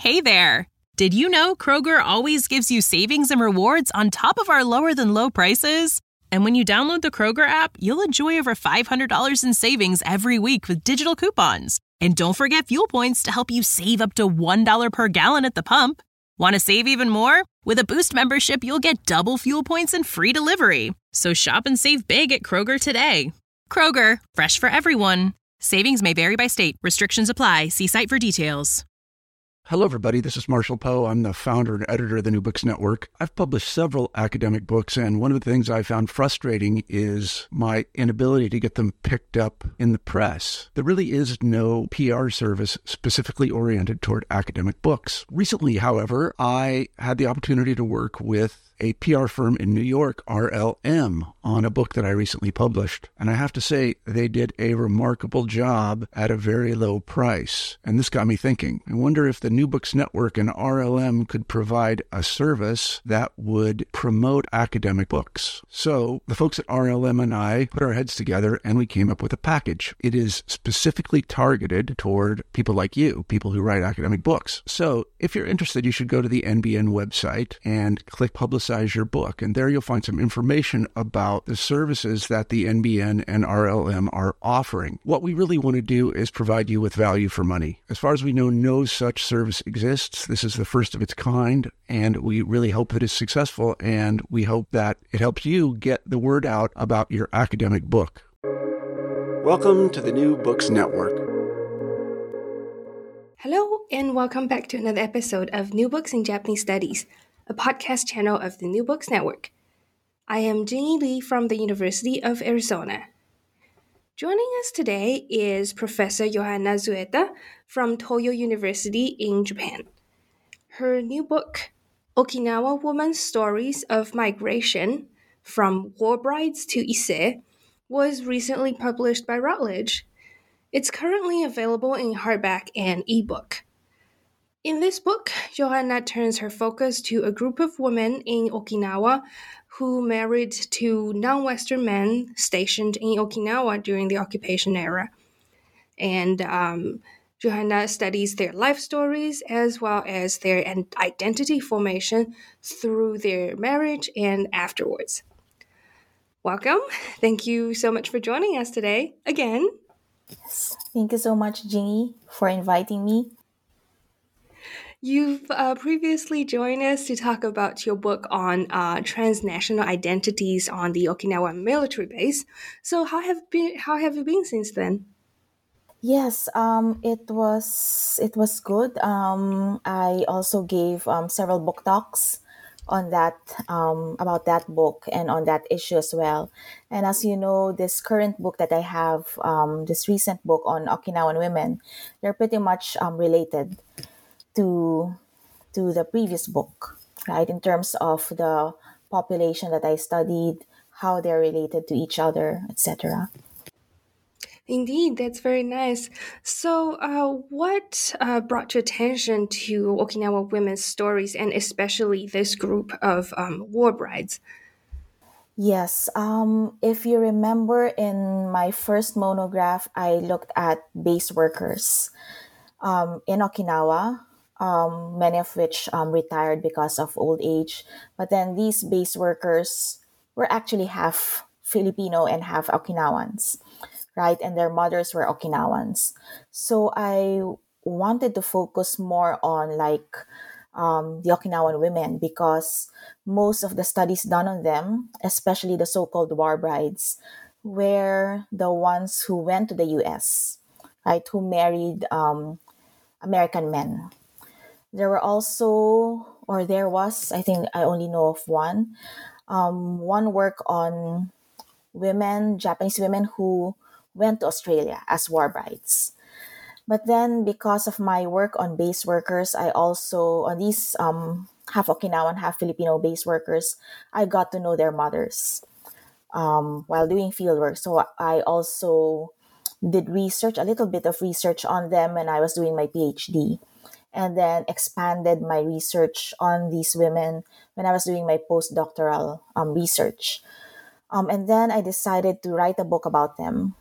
Hey there! Did you know Kroger always gives you savings and rewards on top of our lower-than-low prices? And when you download the Kroger app, you'll enjoy over $500 in savings every week with digital coupons. And don't forget fuel points to help you save up to $1 per gallon at the pump. Want to save even more? With a Boost membership, you'll get double fuel points and free delivery. So shop and save big at Kroger today. Kroger, fresh for everyone. Savings may vary by state. Restrictions apply. See site for details. Hello, everybody. This is Marshall Poe. I'm the founder and editor of the New Books Network. I've published several academic books, and one of the things I found frustrating is my inability to get them picked up in the press. There really is no PR service specifically oriented toward academic books. Recently, however, I had the opportunity to work with a PR firm in New York, RLM, on a book that I recently published. And I have to say, they did a remarkable job at a very low price. And this got me thinking. I wonder if the New Books Network and RLM could provide a service that would promote academic books. So the folks at RLM and I put our heads together and we came up with a package. It is specifically targeted toward people like you, people who write academic books. So if you're interested, you should go to the NBN website and click Publicize Your Book. And there you'll find some information about the services that the NBN and RLM are offering. What we really want to do is provide you with value for money. As far as we know, no such service exists. This is the first of its kind, and we really hope that it's successful, and we hope that it helps you get the word out about your academic book. Welcome to the New Books Network. Hello, and welcome back to another episode of New Books in Japanese Studies, a podcast channel of the New Books Network. I am Jingy Lee from the University of Arizona. Joining us today is Professor Johanna Zueta from Toyo University in Japan. Her new book, Okinawa Women's Stories of Migration, From War Brides to Ise, was recently published by Routledge. It's currently available in hardback and ebook. In this book, Johanna turns her focus to a group of women in Okinawa who married to non-Western men stationed in Okinawa during the occupation era. And Johanna studies their life stories as well as their identity formation through their marriage and afterwards. Welcome. Thank you so much for joining us today again. Yes. Thank you so much, Jingy, for inviting me. You've previously joined us to talk about your book on transnational identities on the Okinawa military base. So how have you been since then? Yes, it was good. I also gave several book talks on that about that book and on that issue as well. And as you know, this current book that I have, this recent book on Okinawan women, they're pretty much related to the previous book, right? In terms of the population that I studied, how they're related to each other, etc. Indeed, that's very nice. So, what brought your attention to Okinawa women's stories and especially this group of war brides? Yes, if you remember in my first monograph, I looked at base workers in Okinawa, many of which retired because of old age. But then these base workers were actually half Filipino and half Okinawans, right? And their mothers were Okinawans. So I wanted to focus more on the Okinawan women because most of the studies done on them, especially the so-called war brides, were the ones who went to the U.S., right? Who married American men. There was, I think I only know of one work on Japanese women who went to Australia as war brides. But then because of my work on base workers, I also, on these half Okinawan, half Filipino base workers, I got to know their mothers while doing fieldwork. So I also did a little bit of research on them when I was doing my PhD. And then expanded my research on these women when I was doing my postdoctoral research. And then I decided to write a book about them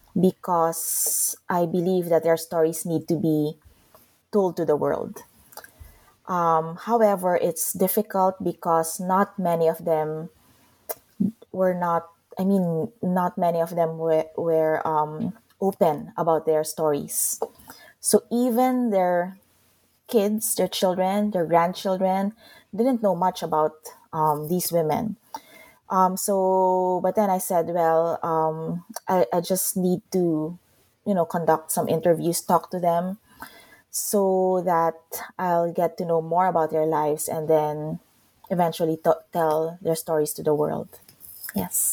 because I believe that their stories need to be told to the world. However, it's difficult because not many of them were not, I mean, not many of them were open about their stories. So even their kids, their children, their grandchildren didn't know much about these women. But then I said, well, I just need to, conduct some interviews, talk to them so that I'll get to know more about their lives and then eventually tell their stories to the world. Yes.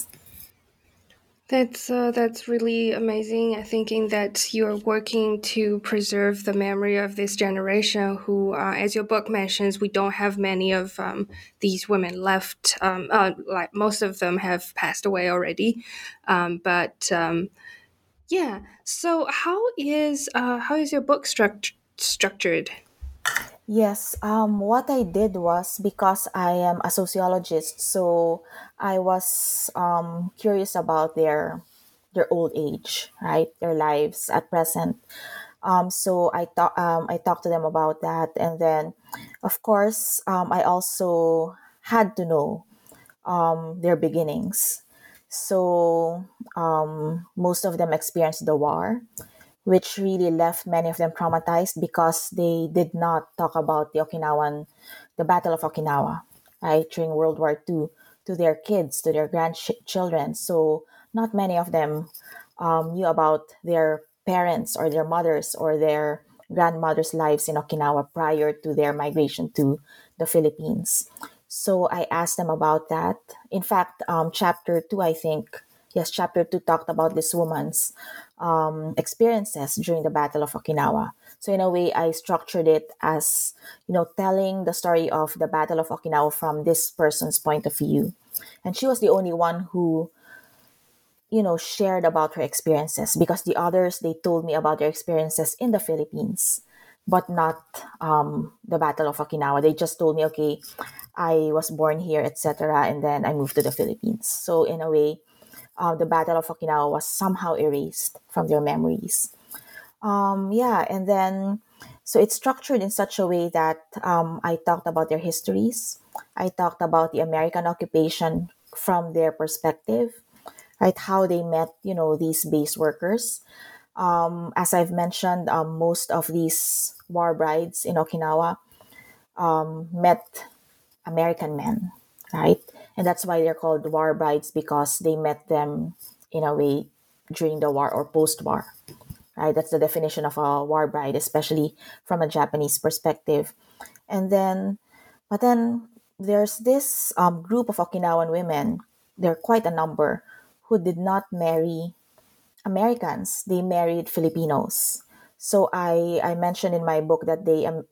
That's really amazing. Thinking that you're working to preserve the memory of this generation, who, as your book mentions, we don't have many of these women left. Like most of them have passed away already. But yeah. So how is your book structured? Yes, what I did was because I am a sociologist, so I was curious about their old age, right? Their lives at present. So I talked to them about that, and then, of course, I also had to know their beginnings. So most of them experienced the war, which really left many of them traumatized because they did not talk about the Battle of Okinawa, right, during World War II to their kids, to their grandchildren. So not many of them knew about their parents or their mothers or their grandmothers' lives in Okinawa prior to their migration to the Philippines. So I asked them about that. In fact, chapter two, I think, yes, chapter two talked about this woman's experiences during the Battle of Okinawa. So in a way, I structured it as, telling the story of the Battle of Okinawa from this person's point of view. And she was the only one who, shared about her experiences, because the others, they told me about their experiences in the Philippines, but not the Battle of Okinawa. They just told me, okay, I was born here, etc., and then I moved to the Philippines. So in a way, the Battle of Okinawa was somehow erased from their memories. Yeah, and then so it's structured in such a way that I talked about their histories. I talked about the American occupation from their perspective, right? How they met, these base workers. As I've mentioned, most of these war brides in Okinawa met American men, right? And that's why they're called war brides, because they met them in a way during the war or post-war, right? That's the definition of a war bride, especially from a Japanese perspective. And then, but then there's this group of Okinawan women. There are quite a number who did not marry Americans. They married Filipinos. So I mentioned in my book that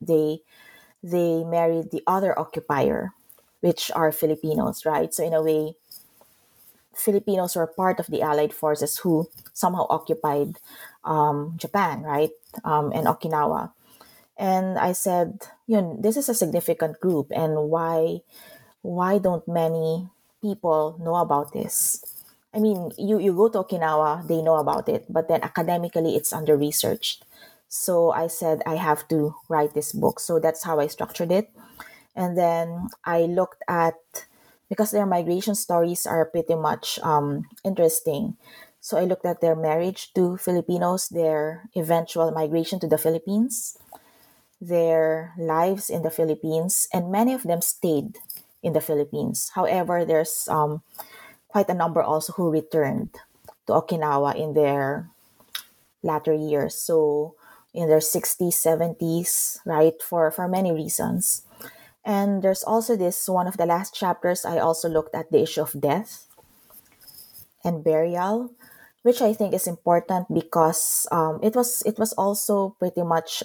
they married the other occupier, which are Filipinos, right? So in a way, Filipinos were part of the Allied forces who somehow occupied Japan, right? And Okinawa. And I said, this is a significant group, and why don't many people know about this? I mean, you go to Okinawa, they know about it, but then academically it's under researched. So I said I have to write this book. So that's how I structured it. And then I looked at, because their migration stories are pretty much interesting. So I looked at their marriage to Filipinos, their eventual migration to the Philippines, their lives in the Philippines, and many of them stayed in the Philippines. However, there's quite a number also who returned to Okinawa in their latter years. So in their 60s, 70s, right, for many reasons. And there's also this one of the last chapters, I also looked at the issue of death and burial, which I think is important because it was also pretty much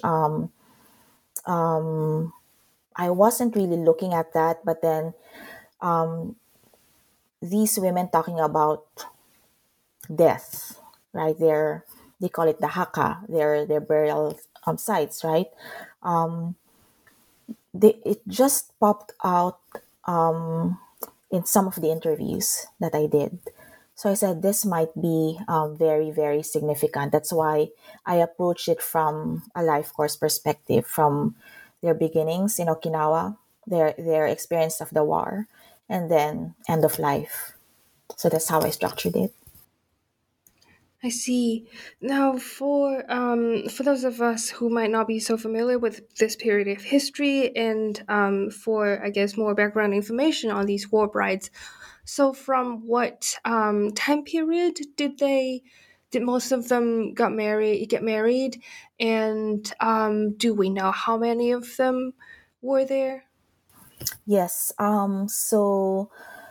I wasn't really looking at that, but then these women talking about death, right? They call it the haka, their burial sites, right? It just popped out in some of the interviews that I did. So I said this might be very, very significant. That's why I approached it from a life course perspective, from their beginnings in Okinawa, their experience of the war, and then end of life. So that's how I structured it. I see. Now, for those of us who might not be so familiar with this period of history, and for I guess more background information on these war brides, so from what time period did most of them get married, and do we know how many of them were there? Yes. So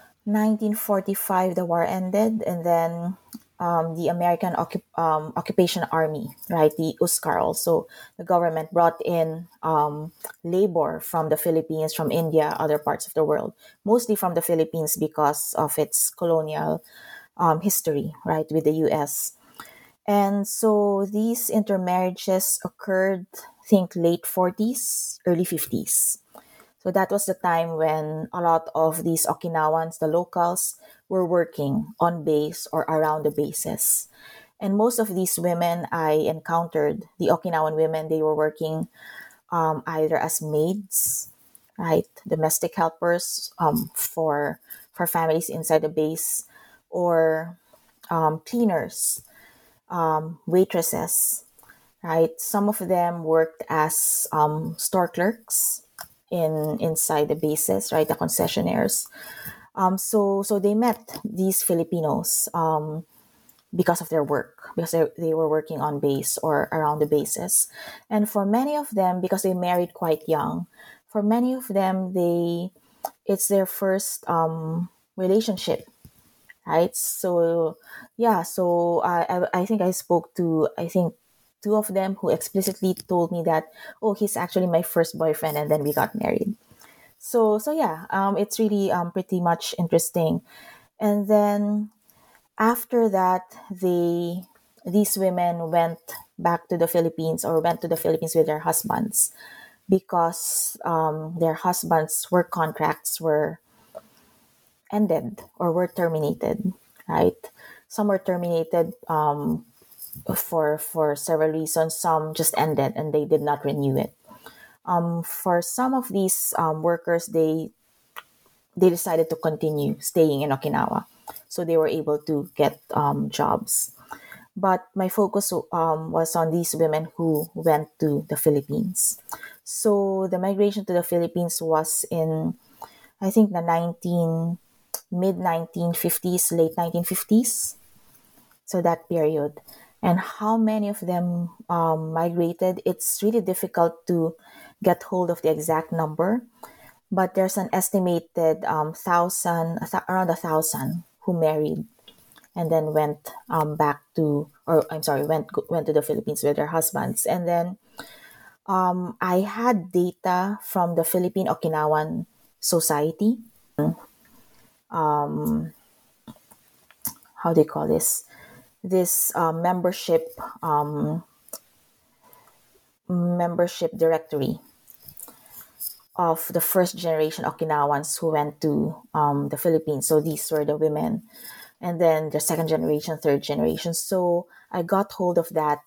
1945, the war ended, and then the American occupation army, right, the USCAR, also the government brought in labor from the Philippines, from India, other parts of the world, mostly from the Philippines because of its colonial history, right, with the U.S. And so these intermarriages occurred, I think, late 40s, early 50s. So that was the time when a lot of these Okinawans, the locals, were working on base or around the bases. And most of these women I encountered, the Okinawan women, they were working either as maids, right, domestic helpers for families inside the base, or cleaners, waitresses, right. Some of them worked as store clerks inside the bases, right, the concessionaires. So they met these Filipinos because of their work, because they were working on base or around the bases. And for many of them, because they married quite young, for many of them, it's their first relationship, right? So yeah, so I think I spoke to, I think, two of them who explicitly told me that, oh, he's actually my first boyfriend, and then we got married. So yeah, it's really pretty much interesting. And then after that, these women went back to the Philippines, or went to the Philippines with their husbands, because their husbands' work contracts were ended or were terminated, right? Some were terminated for several reasons. Some just ended and they did not renew it. For some of these workers, they decided to continue staying in Okinawa, so they were able to get jobs. But my focus was on these women who went to the Philippines. So the migration to the Philippines was in, I think, the mid 1950s, late 1950s. So that period. And how many of them migrated, it's really difficult to get hold of the exact number, but there's an estimated around 1,000 who married and then went back to, or I'm sorry, went to the Philippines with their husbands. And then I had data from the Philippine Okinawan Society. How do you call this membership directory of the first generation Okinawans who went to the Philippines. So these were the women, and then the second generation, third generation. So I got hold of that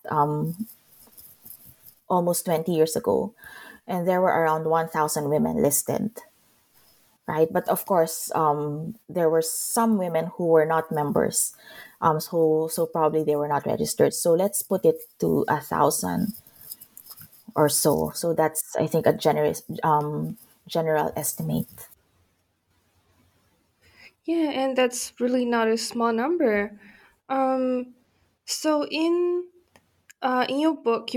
almost 20 years ago, and there were around 1,000 women listed, right? But of course, there were some women who were not members, so probably they were not registered. So let's put it to 1,000 or so. So that's, I think, a general estimate. Yeah, and that's really not a small number. Um, so in your book,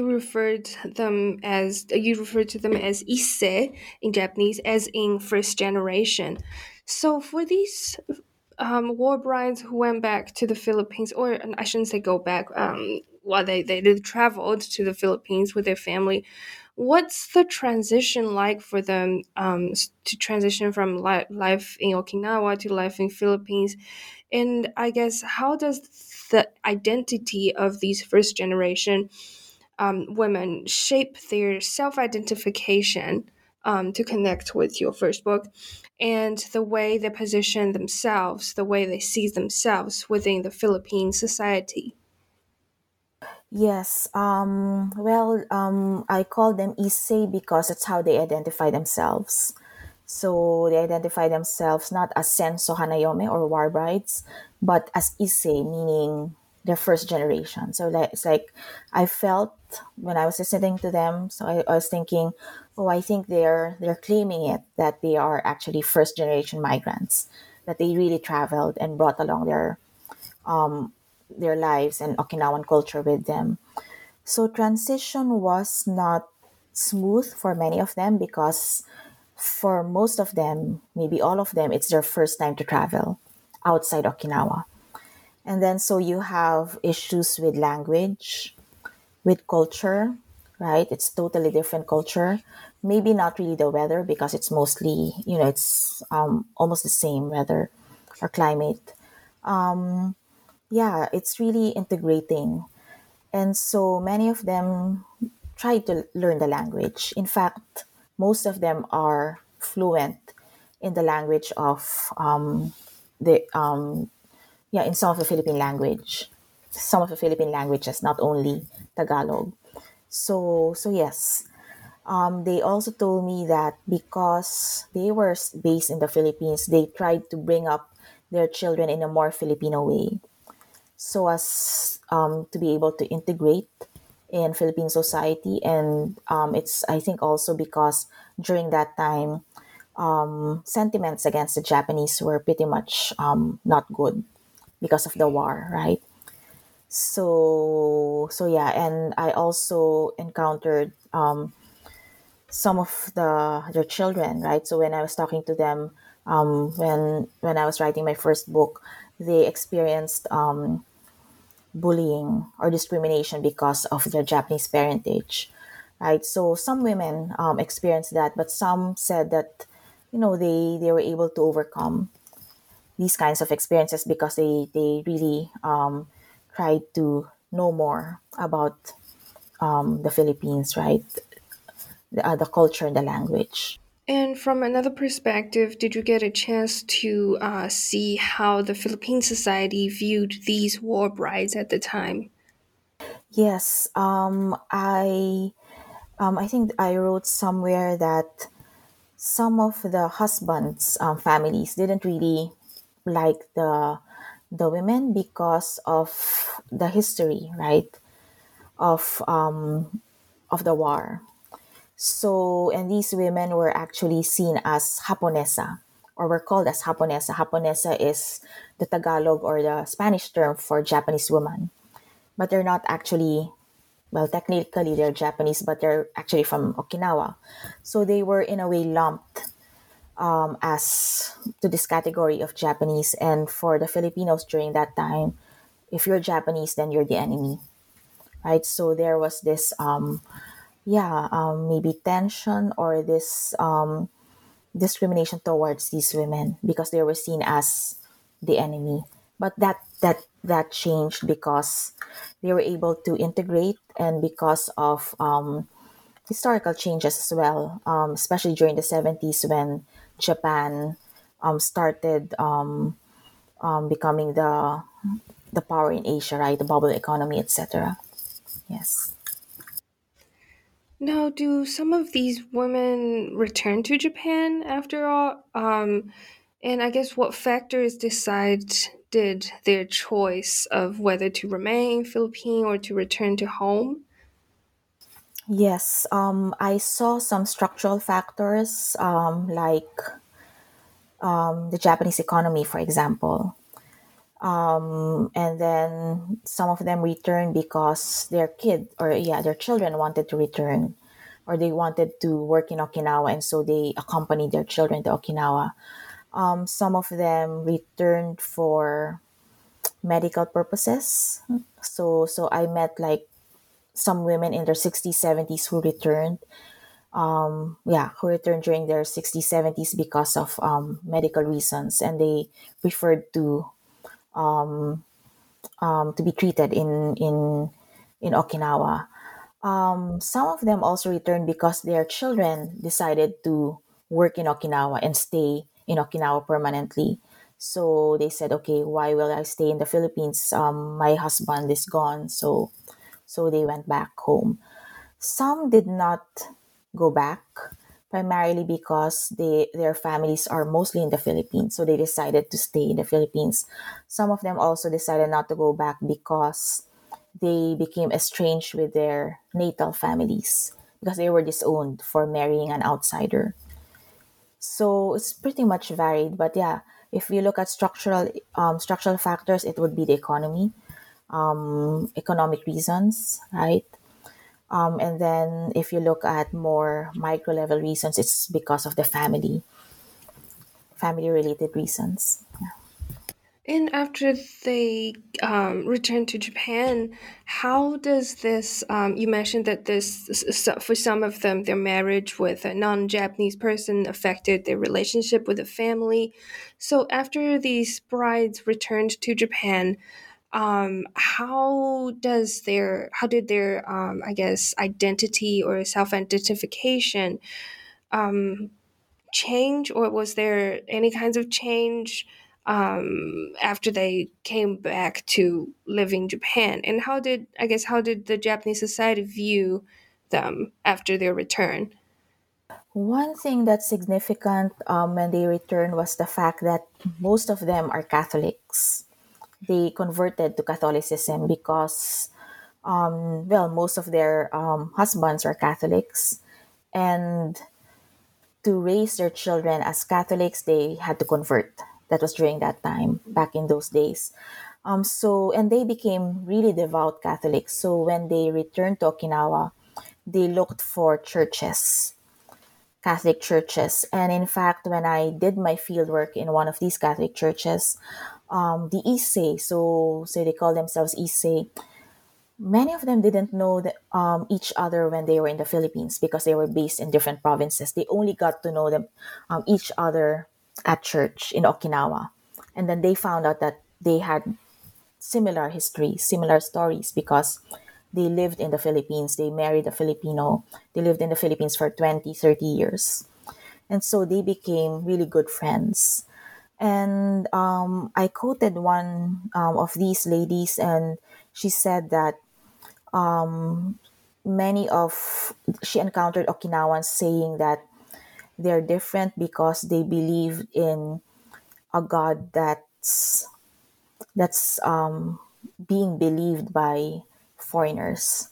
you referred to them as isse in Japanese, as in first generation. So for these war brides who went back to the Philippines, or I shouldn't say go back, well, they did traveled to the Philippines with their family. What's the transition like for them to transition from life in Okinawa to life in Philippines? And I guess how does the identity of these first generation women shape their self identification to connect with your first book, and the way they position themselves, the way they see themselves within the Philippine society? Yes. I call them Issei because it's how they identify themselves. So they identify themselves not as Senso Hanayome or war brides, but as Issei, meaning their first generation. So it's like I felt when I was listening to them. So I was thinking, oh, I think they're claiming it that they are actually first generation migrants, that they really traveled and brought along their lives and Okinawan culture with them. So transition was not smooth for many of them because for most of them, maybe all of them, it's their first time to travel outside Okinawa. And then so you have issues with language, with culture, right? It's totally different culture. Maybe not really the weather because it's mostly, it's almost the same weather or climate. Yeah, it's really integrating. And so many of them try to learn the language. In fact, most of them are fluent in the language of the in some of the Philippine language, some of the Philippine languages, not only Tagalog. So yes, they also told me that because they were based in the Philippines, they tried to bring up their children in a more Filipino way, so as to be able to integrate in Philippine society. And it's, I think, also because during that time, sentiments against the Japanese were pretty much not good because of the war, right? So yeah, and I also encountered some of their children, right? So when I was talking to them, when I was writing my first book, they experienced bullying or discrimination because of their Japanese parentage, right? So some women experienced that, but some said that, they were able to overcome these kinds of experiences because they really tried to know more about the Philippines, right? The culture and the language. And from another perspective, did you get a chance to see how the Philippine society viewed these war brides at the time? Yes, I think I wrote somewhere that some of the husbands' families didn't really like the women because of the history, right, of the war. So, and these women were actually seen as Japonesa, or were called as Japonesa. Japonesa is the Tagalog or the Spanish term for Japanese woman, but they're not actually, well, technically they're Japanese, but they're actually from Okinawa. So they were in a way lumped as to this category of Japanese. And for the Filipinos during that time, if you're Japanese, then you're the enemy, right? So there was this, maybe tension or this discrimination towards these women because they were seen as the enemy. But that changed because they were able to integrate and because of historical changes as well, especially during the 70s when Japan started becoming the power in Asia, right? The bubble economy, etc. Yes. Now, do some of these women return to Japan after all? And I guess what factors decided their choice of whether to remain in Philippine or to return to home? Yes, I saw some structural factors like the Japanese economy, for example. And then some of them returned because their kid or their children wanted to return or they wanted to work in Okinawa, and so they accompanied their children to Okinawa. Some of them returned for medical purposes. So I met like some women in their 60s, 70s who returned. Who returned during their 60s, 70s because of medical reasons, and they preferred to be treated in Okinawa. Some of them also returned because their children decided to work in Okinawa and stay in Okinawa permanently. So they said, okay, why will I stay in the Philippines? My husband is gone, so So they went back home. Some did not go back, primarily because their families are mostly in the Philippines. So they decided to stay in the Philippines. Some of them also decided not to go back because they became estranged with their natal families because they were disowned for marrying an outsider. So it's pretty much varied. But yeah, if you look at structural factors, it would be the economy, economic reasons, right? And then if you look at more micro level reasons, it's because of the family related reasons. And after they returned to Japan, how does this? You mentioned that for some of them, their marriage with a non-Japanese person affected their relationship with the family. So after these brides returned to Japan, how did their I guess identity or self-identification change, or was there any kinds of change after they came back to live in Japan? And how did the Japanese society view them after their return? One thing that's significant when they returned was the fact that most of them are Catholics. They converted to Catholicism because, well, most of their husbands are Catholics. And to raise their children as Catholics, they had to convert. That was during that time, back in those days. And they became really devout Catholics. So when they returned to Okinawa, they looked for churches, Catholic churches. And in fact, when I did my fieldwork in one of these Catholic churches, the Issei, so they call themselves Issei, many of them didn't know each other when they were in the Philippines because they were based in different provinces. They only got to know them each other at church in Okinawa, and then they found out that they had similar history, similar stories because they lived in the Philippines. They married a Filipino. They lived in the Philippines for 20, 30 years, and so they became really good friends. And I quoted one of these ladies, and she said that many of she encountered Okinawans saying that they're different because they believe in a god that's being believed by foreigners.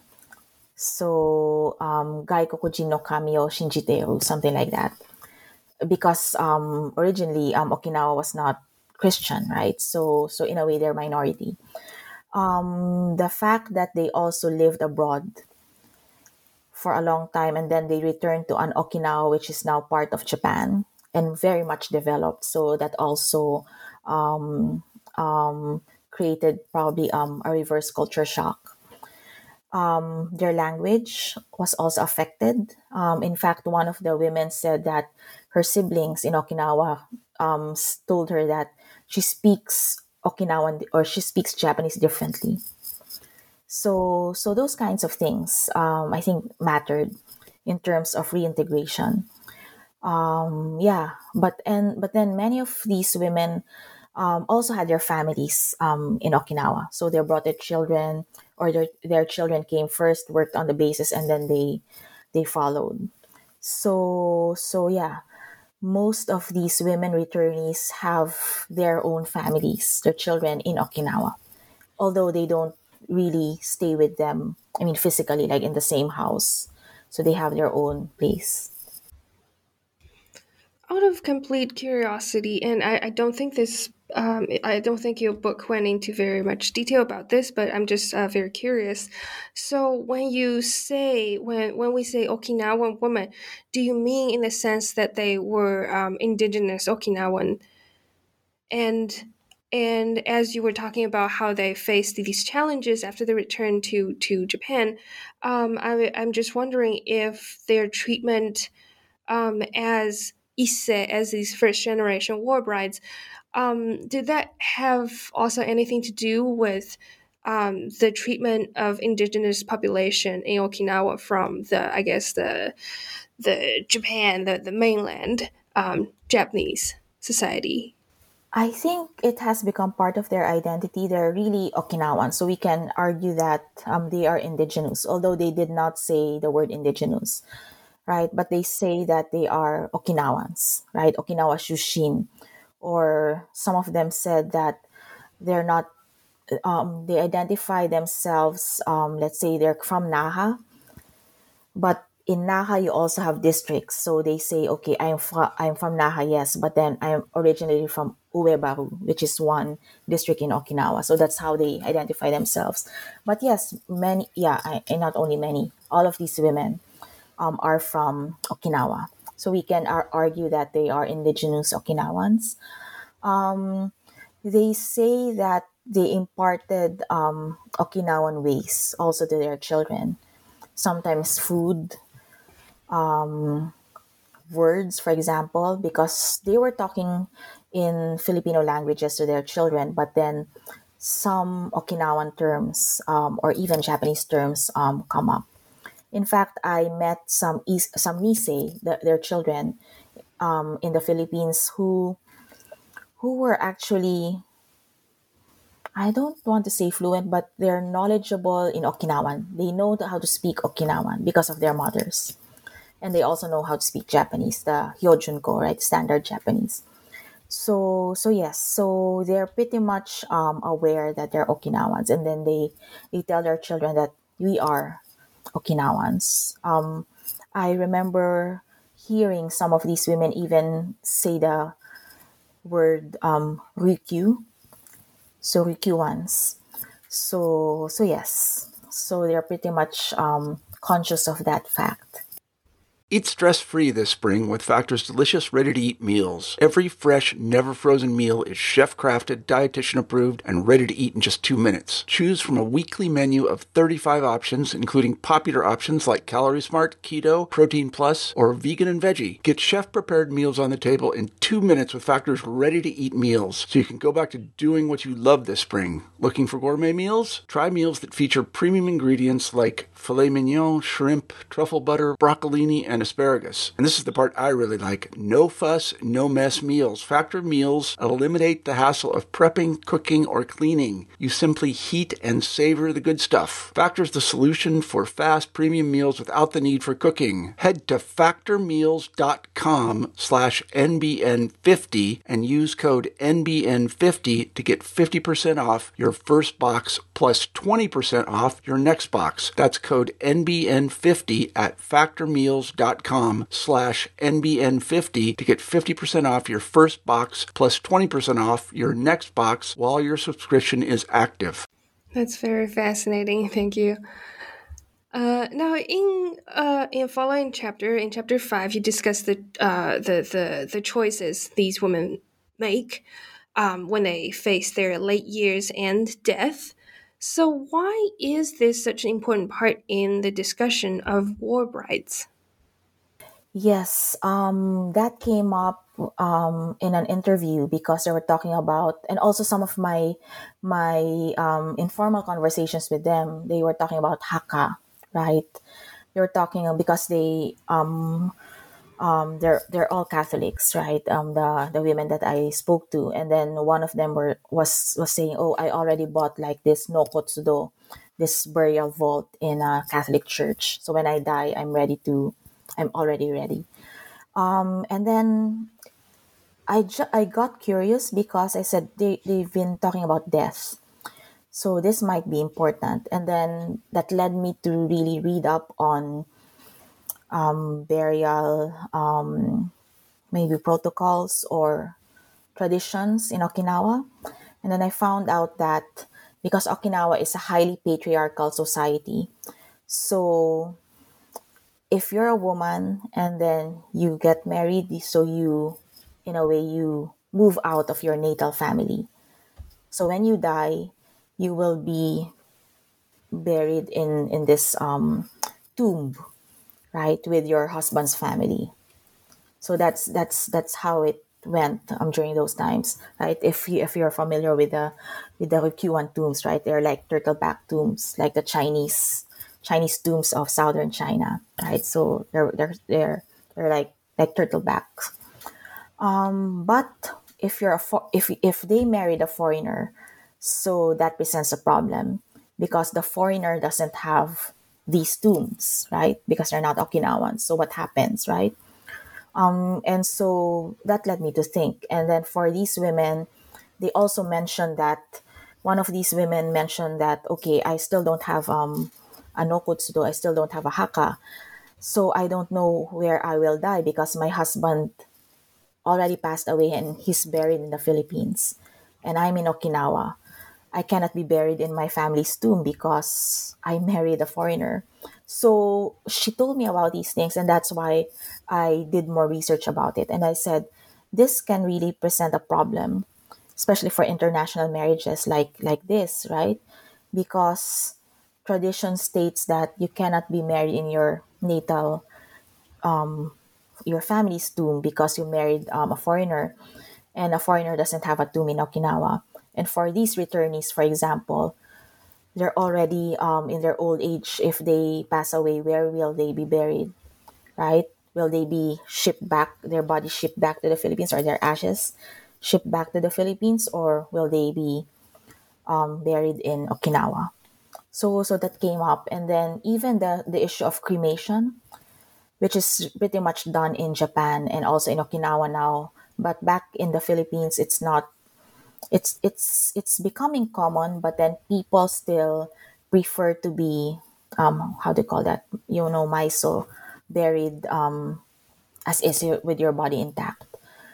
So Gaikokujin no Kami o Shinjiteu, something like that. Because originally Okinawa was not Christian, right? So in a way they're minority. The fact that they also lived abroad for a long time and then they returned to an Okinawa which is now part of Japan and very much developed, so that also created probably a reverse culture shock. Their language was also affected. In fact, one of the women said that her siblings in Okinawa told her that she speaks Okinawan or she speaks Japanese differently. So those kinds of things I think mattered in terms of reintegration. But then many of these women also had their families in Okinawa. So they brought their children, or their children came first, worked on the bases, and then they followed. So yeah, most of these women returnees have their own families, their children in Okinawa, although they don't really stay with them. I mean, physically, like in the same house. So they have their own place. Out of complete curiosity, and I don't think your book went into very much detail about this, but I'm just very curious. So when we say Okinawan woman, do you mean in the sense that they were indigenous Okinawan? And as you were talking about how they faced these challenges after they returned to Japan, I'm just wondering if their treatment as Isse, as these first generation war brides, did that have also anything to do with the treatment of indigenous population in Okinawa from the, I guess, the Japan, the mainland Japanese society? I think it has become part of their identity. They're really Okinawan, so we can argue that they are indigenous, although they did not say the word indigenous, right? But they say that they are Okinawans, right? Okinawa Shushin, or some of them said that they're not. They identify themselves. Let's say they're from Naha, but in Naha you also have districts. So they say, okay, I'm from Naha, yes, but then I'm originally from Uebaru, which is one district in Okinawa. So that's how they identify themselves. But yes, many, yeah, and not only many, all of these women are from Okinawa. So we can argue that they are indigenous Okinawans. They say that they imparted Okinawan ways also to their children. Sometimes food, words, for example, because they were talking in Filipino languages to their children, but then some Okinawan terms or even Japanese terms come up. In fact, I met some Nisei, their children, in the Philippines who were actually, I don't want to say fluent, but they're knowledgeable in Okinawan. They know how to speak Okinawan because of their mothers. And they also know how to speak Japanese, the Hyojunko, right? Standard Japanese. So yes, so they're pretty much aware that they're Okinawans, and then they tell their children that we are Okinawans. I remember hearing some of these women even say the word Rikyu, so Rikyuans. So yes, so they're pretty much conscious of that fact. Eat stress-free this spring with Factor's delicious, ready-to-eat meals. Every fresh, never-frozen meal is chef-crafted, dietitian-approved, and ready to eat in just 2 minutes. Choose from a weekly menu of 35 options, including popular options like Calorie Smart, Keto, Protein Plus, or Vegan and Veggie. Get chef-prepared meals on the table in 2 minutes with Factor's ready-to-eat meals, so you can go back to doing what you love this spring. Looking for gourmet meals? Try meals that feature premium ingredients like filet mignon, shrimp, truffle butter, broccolini, and asparagus. And this is the part I really like. No fuss, no mess meals. Factor meals eliminate the hassle of prepping, cooking, or cleaning. You simply heat and savor the good stuff. Factor's the solution for fast premium meals without the need for cooking. Head to factormeals.com/NBN50 and use code NBN50 to get 50% off your first box plus 20% off your next box. That's code NBN50 at factormeals.com/NBN50 to get 50% off your first box plus 20% off your next box while your subscription is active. That's very fascinating. Thank you. Now, in following chapter, in chapter 5, you discuss the choices these women make when they face their late years and death. So, why is this such an important part in the discussion of war brides? Yes, that came up in an interview because they were talking about, and also some of my informal conversations with them. They were talking about Haka, right? They were talking because they're all Catholics, right? The women that I spoke to, and then one of them was saying, "Oh, I already bought like this nokotsudo, this burial vault in a Catholic church. So when I die, I'm already ready." And then I got curious because I said they've been talking about death. So this might be important. And then that led me to really read up on burial, maybe protocols or traditions in Okinawa. And then I found out that because Okinawa is a highly patriarchal society, so if you're a woman and then you get married, so you, in a way, you move out of your natal family. So when you die, you will be buried in this tomb, right, with your husband's family. So that's how it went during those times, right? If you're familiar with the Ryukyuan tombs, right, they're like turtleback tombs, like the Chinese tombs of southern China, right? So they're like turtlebacks. But if they married a foreigner, so that presents a problem because the foreigner doesn't have these tombs, right? Because they're not Okinawans. So what happens, right? And so that led me to think. And then for these women, they also mentioned that one of these women mentioned that, okay, I still don't have a nokutsudo, I still don't have a haka. So I don't know where I will die because my husband already passed away and he's buried in the Philippines. And I'm in Okinawa. I cannot be buried in my family's tomb because I married a foreigner. So she told me about these things, and that's why I did more research about it. And I said, this can really present a problem, especially for international marriages like this, right? Because tradition states that you cannot be married in your natal your family's tomb because you married a foreigner, and a foreigner doesn't have a tomb in Okinawa. And for these returnees, for example, they're already in their old age. If they pass away, where will they be buried, right? Will they be shipped back, their body shipped back to the Philippines, or their ashes shipped back to the Philippines, or will they be buried in Okinawa? So that came up. And then even the issue of cremation, which is pretty much done in Japan and also in Okinawa now. But back in the Philippines, it's not. It's becoming common, but then people still prefer to be how do you call that? Maiso, buried as is with your body intact.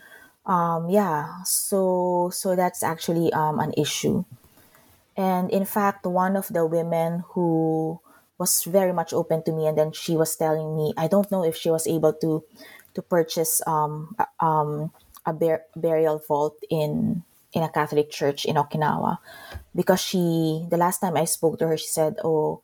Yeah. So that's actually an issue. And in fact, one of the women who was very much open to me, and then she was telling me, I don't know if she was able to purchase a burial vault in a Catholic church in Okinawa, because the last time I spoke to her, she said, "Oh,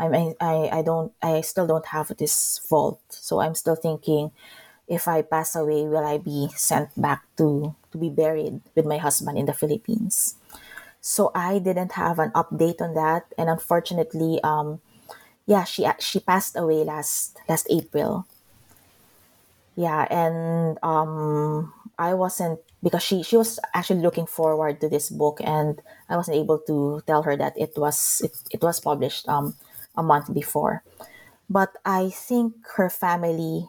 I still don't have this vault, so I'm still thinking, if I pass away, will I be sent back to be buried with my husband in the Philippines?" So I didn't have an update on that, and unfortunately, yeah, she passed away last April. Yeah, and I wasn't, because she was actually looking forward to this book, and I wasn't able to tell her that it was published a month before. But I think her family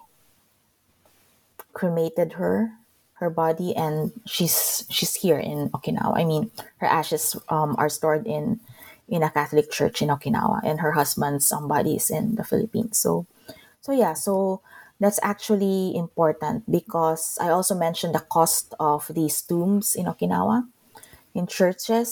cremated her body, and she's here in Okinawa. I mean, her ashes are stored in a Catholic church in Okinawa, and her husband's body is in the Philippines. So yeah, so that's actually important, because I also mentioned the cost of these tombs in Okinawa in churches.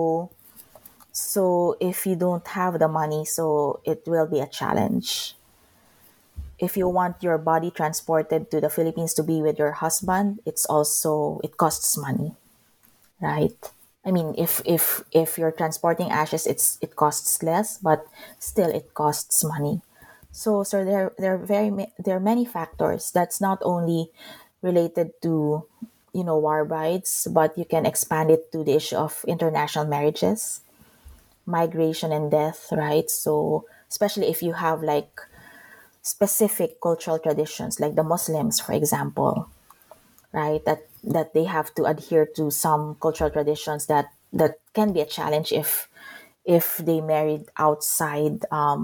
So if you don't have the money, so it will be a challenge. If you want your body transported to the Philippines to be with your husband, it costs money, right? I mean, if you're transporting ashes, it costs less, but still it costs money. So there are many factors that's not only related to war brides, but you can expand it to the issue of international marriages, migration and death, right? So especially if you have like specific cultural traditions, like the Muslims, for example, right? That they have to adhere to some cultural traditions that can be a challenge if they married outside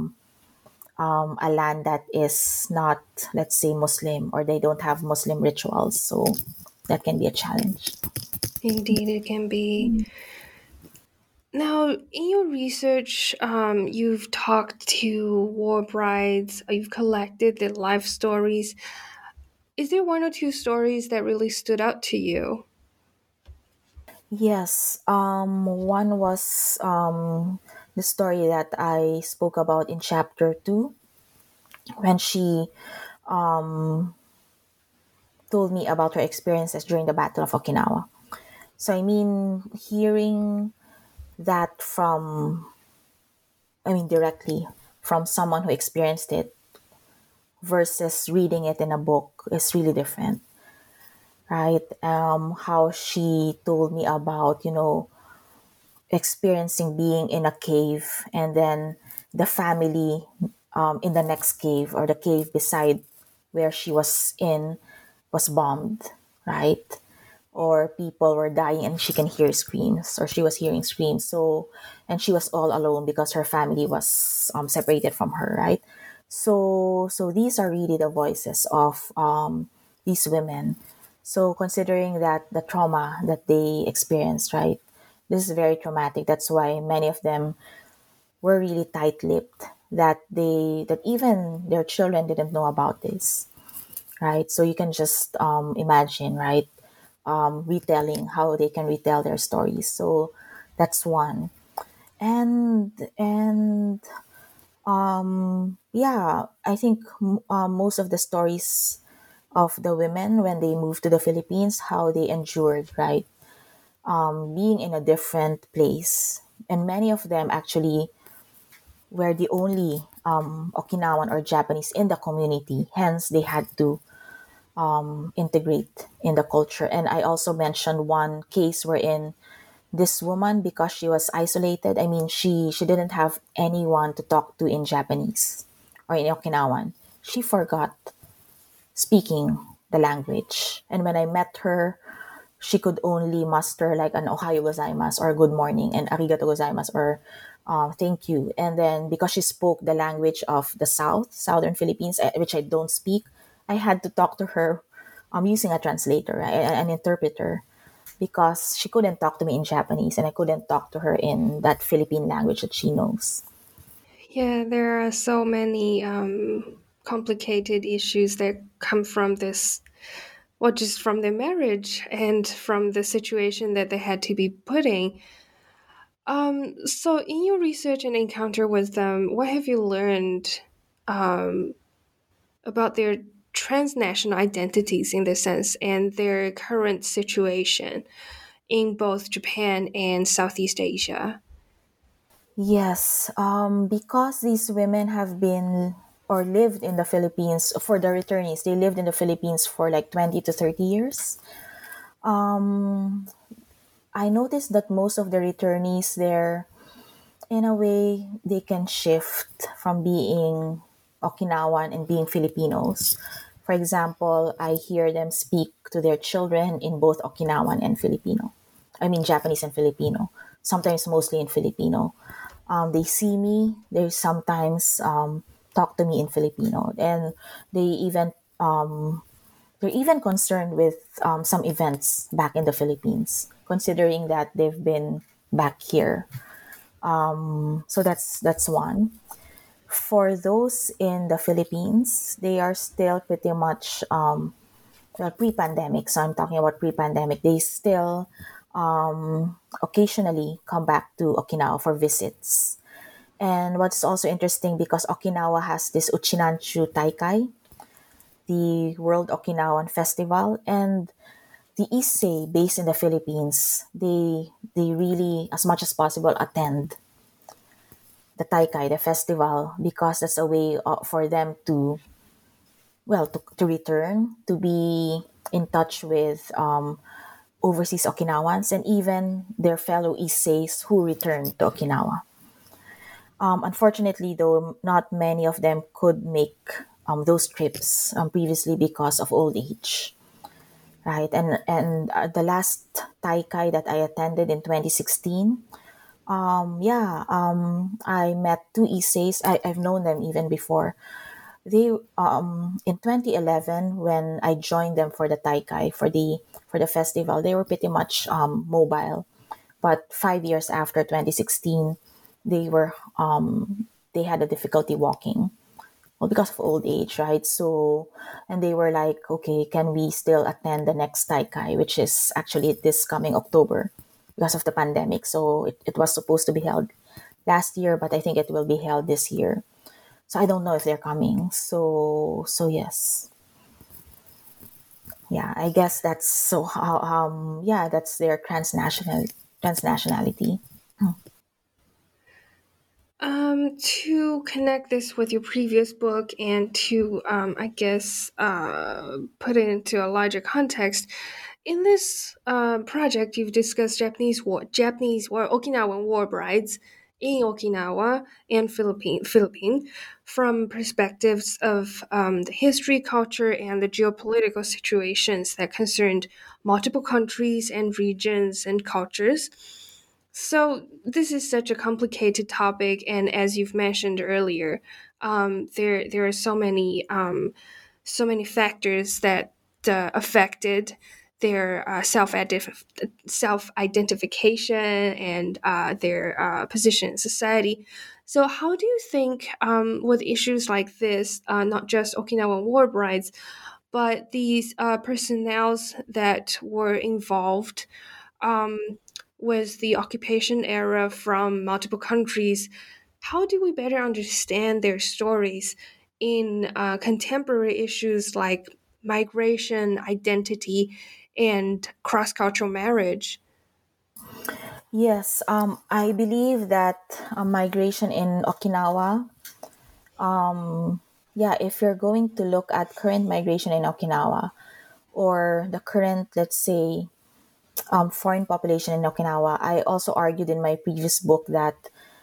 a land that is not, let's say, Muslim, or they don't have Muslim rituals. So that can be a challenge. Indeed, it can be. Now, in your research, you've talked to war brides, you've collected their life stories. Is there one or two stories that really stood out to you? Yes, one was the story that I spoke about in chapter 2, when she told me about her experiences during the Battle of Okinawa. So, I mean, hearing that directly from someone who experienced it versus reading it in a book is really different, right? How she told me about, experiencing being in a cave, and then the family in the next cave, or the cave beside where she was in, was bombed, right? or people were dying and she can hear screams, or she was hearing screams. So, and she was all alone because her family was separated from her, right? So these are really the voices of these women. So considering that the trauma that they experienced, right? This is very traumatic. That's why many of them were really tight-lipped, that that even their children didn't know about this, right? So you can just imagine, right? Retelling, how they can retell their stories. So that's one. And yeah, I think most of the stories of the women when they moved to the Philippines, how they endured, right? Being in a different place. And many of them actually were the only Okinawan or Japanese in the community. Hence, they had to integrate in the culture. And I also mentioned one case wherein this woman, because she was isolated, I mean, she didn't have anyone to talk to in Japanese or in Okinawan. She forgot speaking the language. And when I met her, she could only muster like an ohayo gozaimasu or good morning and arigato gozaimasu or thank you. And then because she spoke the language of the southern Philippines, which I don't speak, I had to talk to her using a translator, an interpreter, because she couldn't talk to me in Japanese and I couldn't talk to her in that Philippine language that she knows. Yeah, there are so many complicated issues that come from this, well, just from their marriage and from the situation that they had to be put in. So in your research and encounter with them, what have you learned um, about their transnational identities in this sense and their current situation in both Japan and Southeast Asia? Yes, because these women have been or lived in the Philippines, for the returnees, they lived in the Philippines for like 20 to 30 years. I noticed that most of the returnees there, in a way, they can shift from being Okinawan and being Filipinos. For example, I hear them speak to their children in both Okinawan and Filipino. I mean, Japanese and Filipino, sometimes mostly in Filipino. They see me, they sometimes talk to me in Filipino, and they even they're even concerned with some events back in the Philippines, considering that they've been back here. So that's one. For those in the Philippines, they are still pretty much well, pre-pandemic. So I'm talking about pre-pandemic. They still occasionally come back to Okinawa for visits. And what's also interesting, because Okinawa has this Uchinanchu Taikai, the World Okinawan Festival, and the Issei based in the Philippines, they really, as much as possible, attend the Taikai, the festival, because that's a way for them to, well, to return, to be in touch with overseas Okinawans and even their fellow Isseis who returned to Okinawa. Unfortunately, though, not many of them could make those trips previously because of old age, right? And the last Taikai that I attended in 2016, I met two Isseis. I've known them even before. They in 2011, when I joined them for the Taikai, for the festival, they were pretty much mobile. But 5 years after 2016, they were they had a difficulty walking, well, because of old age, right? So, and they were like, okay, can we still attend the next Taikai, which is actually this coming October, because of the pandemic. So it was supposed to be held last year, but I think it will be held this year. So I don't know if they're coming. So yes, yeah. I guess that's so. Yeah, that's their transnationality. To connect this with your previous book and to, I guess, put it into a larger context, in this project, you've discussed Japanese war, Okinawan war brides, in Okinawa and Philippines from perspectives of the history, culture, and the geopolitical situations that concerned multiple countries and regions and cultures. So this is such a complicated topic, and as you've mentioned earlier, there are so many factors that affected their self identification and their position in society. So, how do you think with issues like this, not just Okinawan war brides, but these personnels that were involved um, with the occupation era from multiple countries, how do we better understand their stories in contemporary issues like migration, identity, and cross cultural marriage? Yes, I believe that migration in Okinawa, yeah, if you're going to look at current migration in Okinawa or the current, let's say, foreign population in Okinawa, I also argued in my previous book that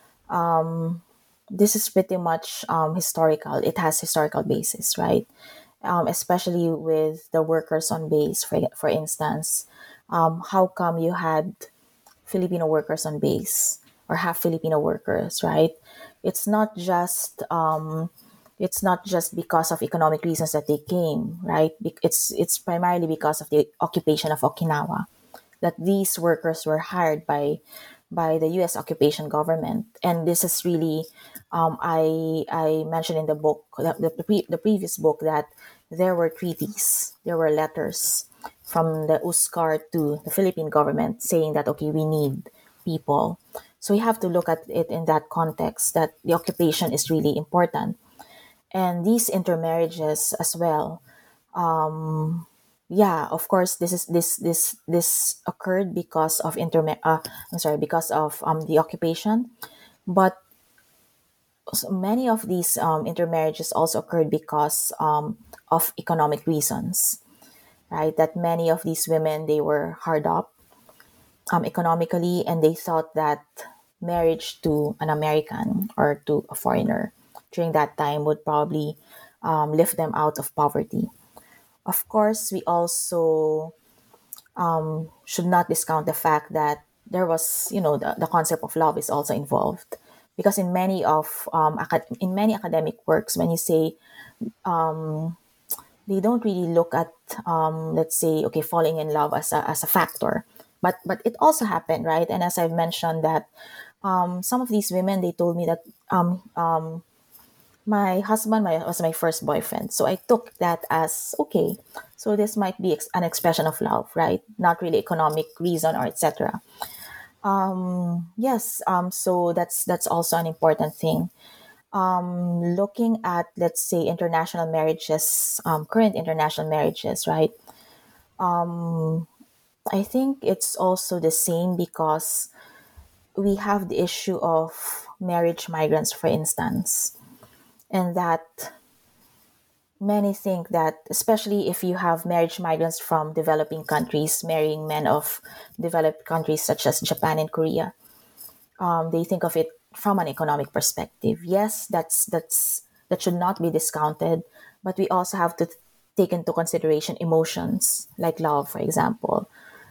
this is pretty much historical. It has historical basis, right? Especially with the workers on base, for instance. How come you had Filipino workers on base or half Filipino workers, right? It's not just because of economic reasons that they came, right? It's primarily because of the occupation of Okinawa that these workers were hired by the U.S. occupation government, and this is really I mentioned in the book the previous book that there were treaties, there were letters from the USCAR to the Philippine government saying that okay, we need people. So we have to look at it in that context that the occupation is really important, and these intermarriages as well. Yeah, of course, this occurred because of because of the occupation, but many of these intermarriages also occurred because of economic reasons, right? That many of these women they were hard up economically, and they thought that marriage to an American or to a foreigner during that time would probably lift them out of poverty. Of course, we also should not discount the fact that there was, the concept of love is also involved. Because in many of in many academic works, when you say they don't really look at, let's say, okay, falling in love as a factor, but it also happened, right? And as I've mentioned that some of these women they told me that my husband was my first boyfriend. So I took that as okay. So this might be an expression of love, right? Not really economic reason or etc. Yes. So that's also an important thing. Looking at, let's say, international marriages, current international marriages, right? I think it's also the same because we have the issue of marriage migrants, for instance, and that many think that, especially if you have marriage migrants from developing countries marrying men of developed countries such as Japan and Korea, they think of it from an economic perspective. Yes, that should not be discounted, but we also have to take into consideration emotions like love, for example,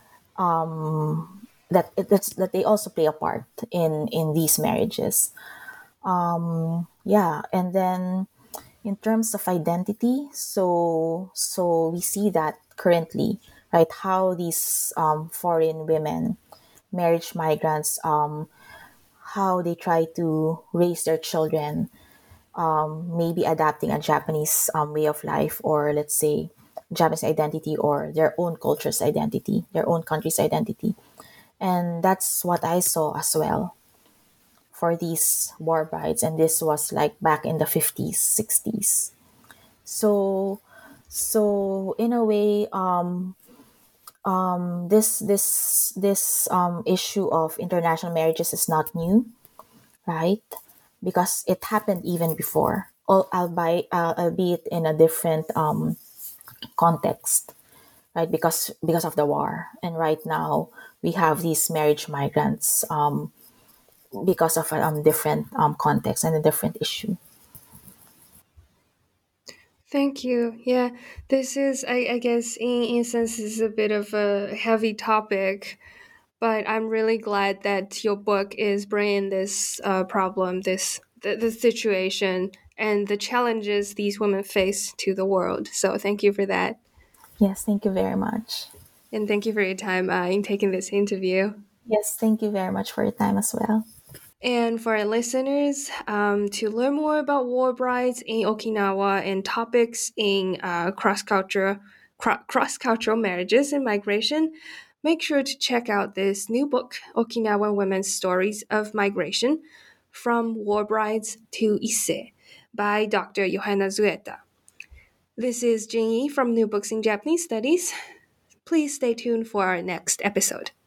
that they also play a part in these marriages. Yeah, and then in terms of identity, so we see that currently, right, how these foreign women marriage migrants, how they try to raise their children, maybe adapting a Japanese way of life, or let's say Japanese identity or their own culture's identity, their own country's identity. And that's what I saw as well for these war brides, and this was like back in the 50s, 60s. So in a way, this issue of international marriages is not new, right? Because it happened even before, albeit in a different context, right? Because of the war, and right now we have these marriage migrants because of a different context and a different issue. Thank you. Yeah, this is, I guess, in a sense, is a bit of a heavy topic, but I'm really glad that your book is bringing this problem, the situation, and the challenges these women face to the world. So thank you for that. Yes, thank you very much. And thank you for your time in taking this interview. Yes, thank you very much for your time as well. And for our listeners, to learn more about war brides in Okinawa and topics in cross-cultural marriages and migration, make sure to check out this new book, Okinawan Women's Stories of Migration, From War Brides to Issei, by Dr. Johanna Zueta. This is Jing Yi from New Books in Japanese Studies. Please stay tuned for our next episode.